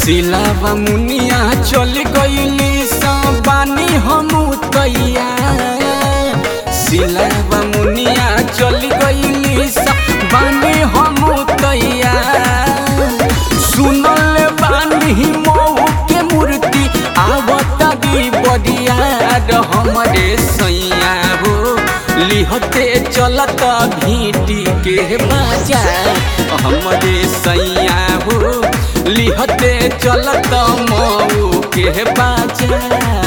सिलावा मुनिया चल गईली बानी हम तैया। सिलावा मुनिया चल गईली बानी हम तैया। सुनल बानी मऊ के मूर्ति आवता दी बदिया हमरे सैया हो। लिहते चलत भीटी के बाजार हमरे सैया हो। लिहते चलत मऊ के बाजार।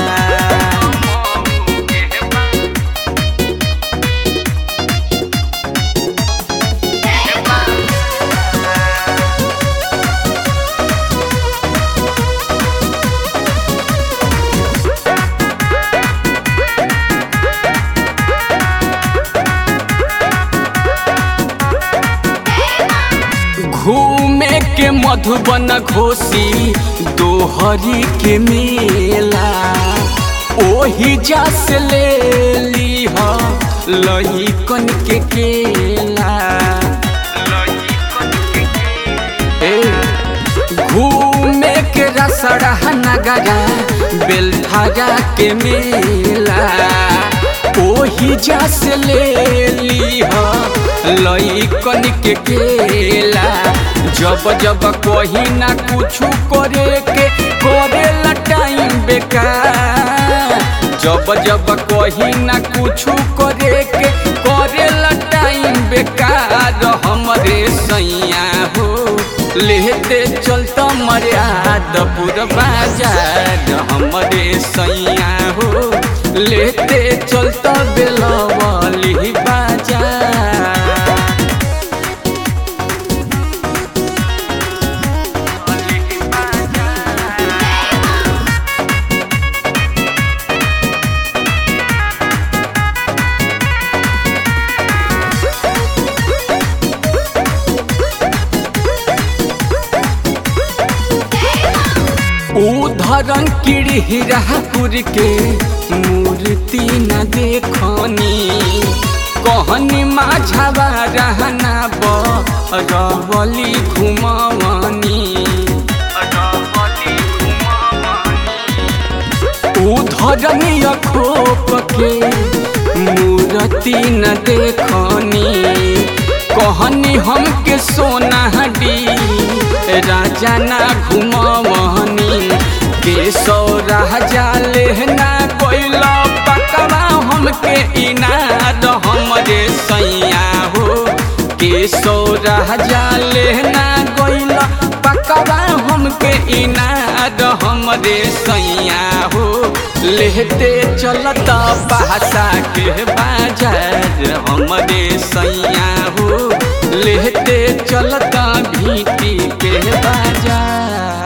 घूमे के मधुबन घोसी दोहरी के मेला। ओही जा से ले ली लइकन के केला। घूमे के रसड़ा नगरा बेलठारा के मेला। ओही जा से ले ली लइकन के केला। जब जब कहीं ना कुछ करे के करे टाइम बेकार। जब जब कहीं ना कुछ करे के करे टाइम बेकार हमरे सैया हो। लेते चलता मर्यादपुर बाजार हमरे सैया हो। लेते चलता बेलवली बाजार। उधरन किड़हिरापुर के मूर्ति न देखनी। कहनी माझावा रहना बरवली घुमवनी। उधरन अखोप के मूर्ति न देखनी। कहनी हमके सोनाडी राजा ना घुमवनी। केसौ राजा लेहना कोइला पकवा हमके इनाद हमरे सैया हो। केसौ राजा लेहना कोइला पकवा हमके इनाद हमरे सैया हो। लेते चलता भाषा के बाजार हमरे सैया हो। लेते चलता भीटी के बाजार।